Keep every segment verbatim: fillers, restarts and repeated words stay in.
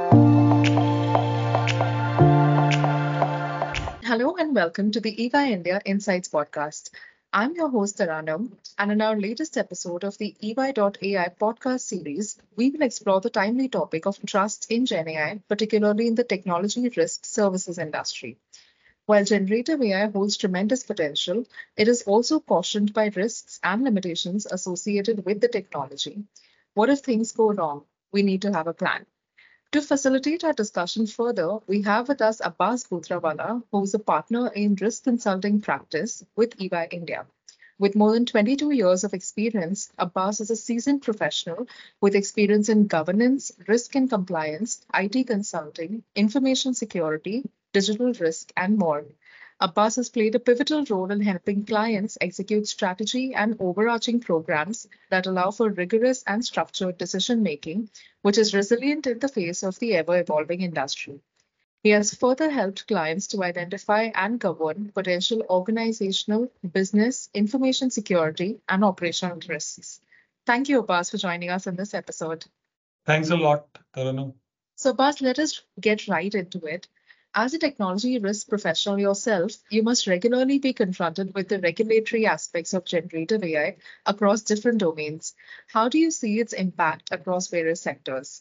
Hello and welcome to the E Y India Insights podcast. I'm your host Taranam, and in our latest episode of the E Y.A I podcast series, we will explore the timely topic of trust in Gen A I, particularly in the technology risk services industry. While generative A I holds tremendous potential, it is also cautioned by risks and limitations associated with the technology. What if things go wrong? We need to have a plan. To facilitate our discussion further, we have with us Abbas Butrawala, who is a partner in risk consulting practice with E Y India. With more than twenty-two years of experience, Abbas is a seasoned professional with experience in governance, risk and compliance, I T consulting, information security, digital risk, and more. Abbas has played a pivotal role in helping clients execute strategy and overarching programs that allow for rigorous and structured decision making, which is resilient in the face of the ever evolving industry. He has further helped clients to identify and govern potential organizational, business, information security, and operational risks. Thank you, Abbas, for joining us in this episode. Thanks a lot, Taranam. So, Abbas, let us get right into it. As a technology risk professional yourself, you must regularly be confronted with the regulatory aspects of generative A I across different domains. How do you see its impact across various sectors?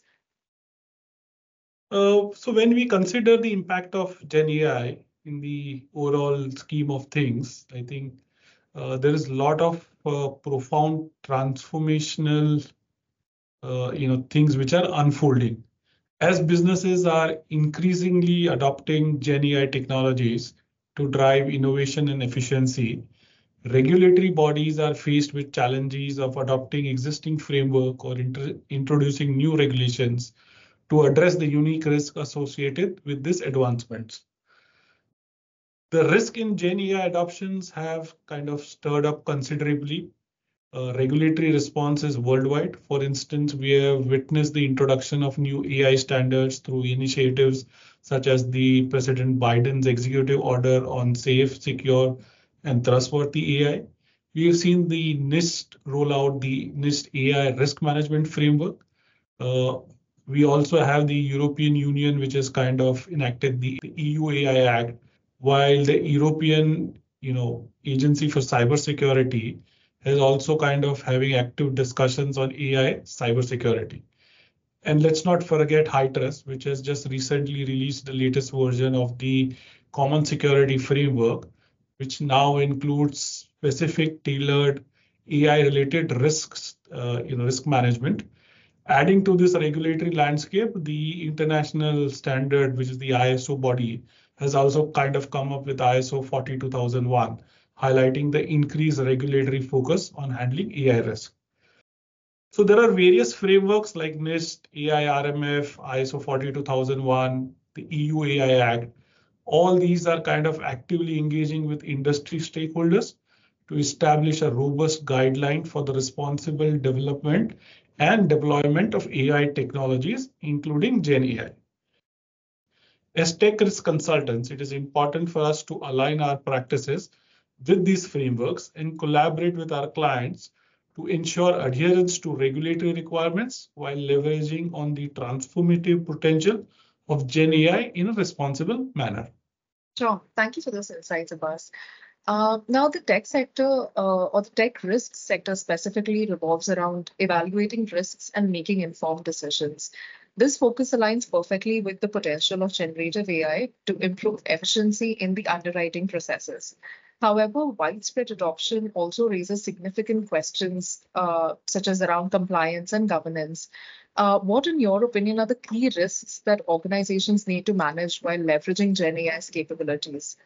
Uh, so when we consider the impact of Gen A I in the overall scheme of things, I think uh, there is a lot of uh, profound transformational, uh, you know, things which are unfolding. As businesses are increasingly adopting Gen A I technologies to drive innovation and efficiency, regulatory bodies are faced with challenges of adopting existing framework or inter- introducing new regulations to address the unique risk associated with these advancements. The risk in Gen A I adoptions have kind of stirred up considerably. Uh, regulatory responses worldwide. For instance, we have witnessed the introduction of new A I standards through initiatives such as the President Biden's executive order on safe, secure, and trustworthy A I. We have seen the NIST roll out the NIST A I risk management framework. Uh, we also have the European Union, which has kind of enacted the E U A I Act, while the European, you know, Agency for Cybersecurity is also kind of having active discussions on A I cybersecurity. And let's not forget HITRUST, which has just recently released the latest version of the Common Security Framework, which now includes specific tailored A I-related risks, uh, you know, risk management. Adding to this regulatory landscape, the international standard, which is the I S O body, has also kind of come up with I S O forty two thousand one, highlighting the increased regulatory focus on handling A I risk. So there are various frameworks like NIST, A I R M F, I S O forty two thousand one, the E U A I Act. All these are kind of actively engaging with industry stakeholders to establish a robust guideline for the responsible development and deployment of A I technologies, including Gen A I. As tech risk consultants, it is important for us to align our practices with these frameworks and collaborate with our clients to ensure adherence to regulatory requirements while leveraging on the transformative potential of Gen A I in a responsible manner. Sure. Thank you for those insights, Abbas. Uh, now, the tech sector uh, or the tech risk sector specifically revolves around evaluating risks and making informed decisions. This focus aligns perfectly with the potential of generative A I to improve efficiency in the underwriting processes. However, widespread adoption also raises significant questions, uh, such as around compliance and governance. Uh, what, in your opinion, are the key risks that organizations need to manage while leveraging Gen A I's capabilities?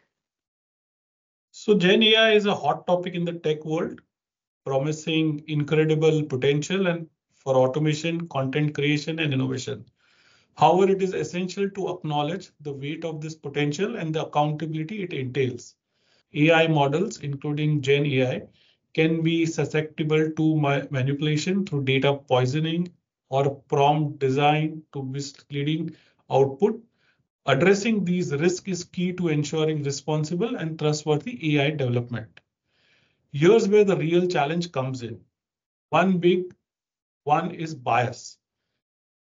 So Gen A I is a hot topic in the tech world, promising incredible potential and for automation, content creation, and innovation. However, it is essential to acknowledge the weight of this potential and the accountability it entails. A I models, including Gen A I, can be susceptible to ma- manipulation through data poisoning or prompt design to misleading output. Addressing these risks is key to ensuring responsible and trustworthy A I development. Here's where the real challenge comes in. One big one is bias.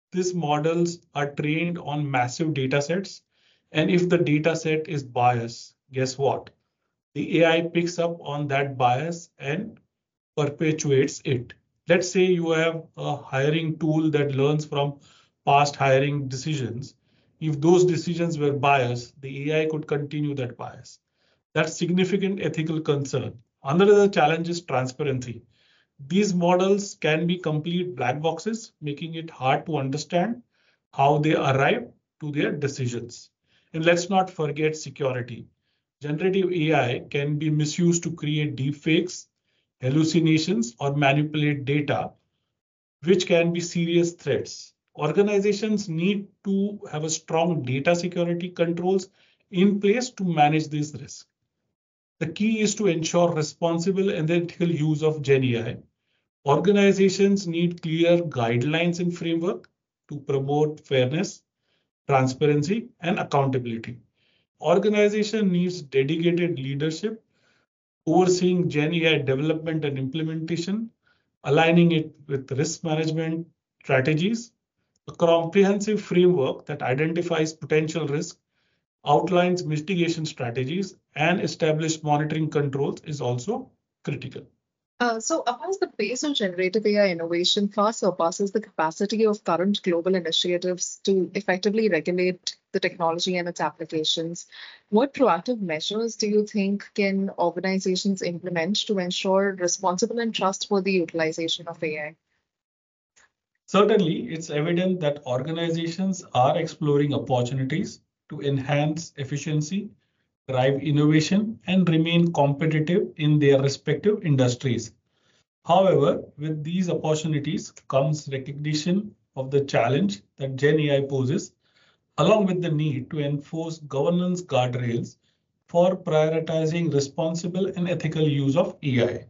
these models are trained on massive data sets. And if the data set is biased, guess what? The A I picks up on that bias and perpetuates it. Let's say you have a hiring tool that learns from past hiring decisions. If those decisions were biased, the A I could continue that bias. That's significant ethical concern. Another challenge is transparency. These models can be complete black boxes, making it hard to understand how they arrive to their decisions. And let's not forget security. Generative A I can be misused to create deepfakes, hallucinations, or manipulate data, which can be serious threats. Organizations need to have a strong data security controls in place to manage these risks. The key is to ensure responsible and ethical use of Gen A I. Organizations need clear guidelines and framework to promote fairness, transparency, and accountability. Organization needs dedicated leadership overseeing Gen A I development and implementation, aligning it with risk management strategies. A comprehensive framework that identifies potential risk, outlines mitigation strategies, and establishes monitoring controls is also critical. Uh, so, Abbas, the pace of generative A I innovation far surpasses the capacity of current global initiatives to effectively regulate the technology and its applications. What proactive measures do you think can organizations implement to ensure responsible and trustworthy utilization of A I? Certainly, it's evident that organizations are exploring opportunities to enhance efficiency, drive innovation, and remain competitive in their respective industries. However, with these opportunities comes recognition of the challenge that Gen A I poses, along with the need to enforce governance guardrails for prioritizing responsible and ethical use of A I.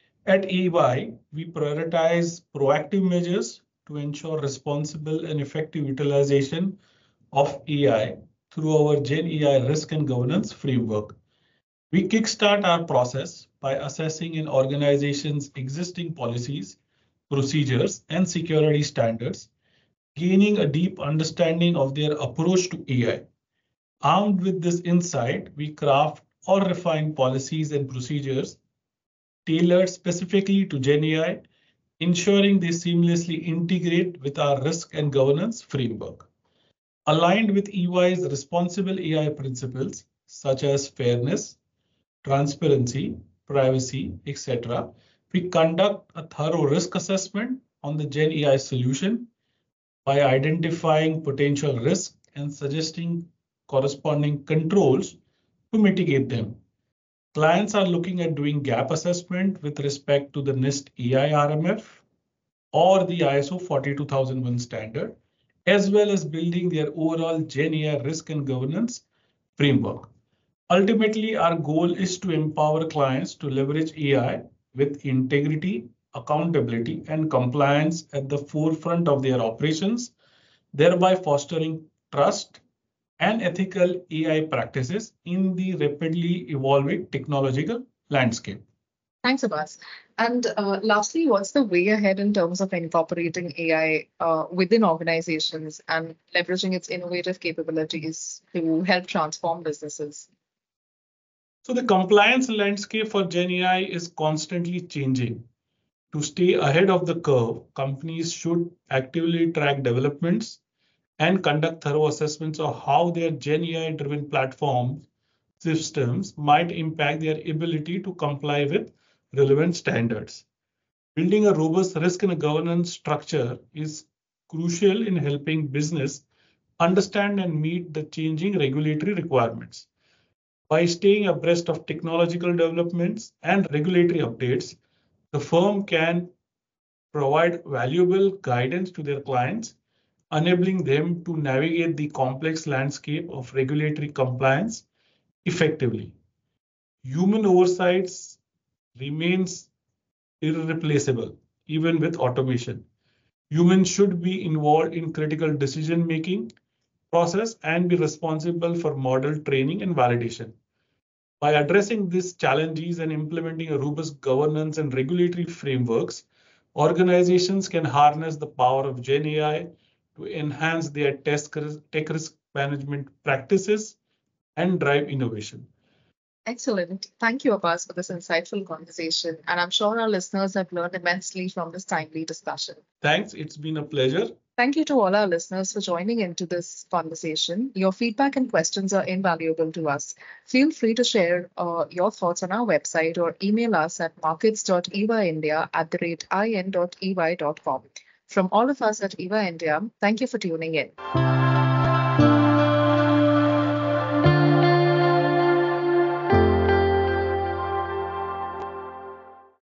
At E Y, we prioritize proactive measures to ensure responsible and effective utilization of A I through our Gen A I risk and governance framework. We kickstart our process by assessing an organization's existing policies, procedures, and security standards, gaining a deep understanding of their approach to A I. Armed with this insight, we craft or refine policies and procedures tailored specifically to Gen A I, ensuring they seamlessly integrate with our risk and governance framework. Aligned with E Y's responsible A I principles, such as fairness, transparency, privacy, et cetera, we conduct a thorough risk assessment on the Gen A I solution by identifying potential risks and suggesting corresponding controls to mitigate them. Clients are looking at doing gap assessment with respect to the NIST A I R M F or the I S O forty-two thousand one standard, as well as building their overall Gen A I risk and governance framework. Ultimately, our goal is to empower clients to leverage A I with integrity, accountability, and compliance at the forefront of their operations, thereby fostering trust and ethical A I practices in the rapidly evolving technological landscape. Thanks, Abbas. And uh, lastly, what's the way ahead in terms of incorporating A I uh, within organizations and leveraging its innovative capabilities to help transform businesses? So the compliance landscape for Gen A I is constantly changing. To stay ahead of the curve, companies should actively track developments and conduct thorough assessments of how their Gen A I-driven platform systems might impact their ability to comply with relevant standards. Building a robust risk and governance structure is crucial in helping business understand and meet the changing regulatory requirements. By staying abreast of technological developments and regulatory updates, the firm can provide valuable guidance to their clients, enabling them to navigate the complex landscape of regulatory compliance effectively. Human oversight remains irreplaceable, even with automation. Humans should be involved in critical decision-making process and be responsible for model training and validation. By addressing these challenges and implementing a robust governance and regulatory frameworks, organizations can harness the power of Gen A I to enhance their tech risk management practices and drive innovation. Excellent. Thank you, Abbas, for this insightful conversation. And I'm sure our listeners have learned immensely from this timely discussion. Thanks. It's been a pleasure. Thank you to all our listeners for joining into this conversation. Your feedback and questions are invaluable to us. Feel free to share uh, your thoughts on our website or email us at markets.evaindia at the rate in.ey.com. From all of us at E Y India, thank you for tuning in.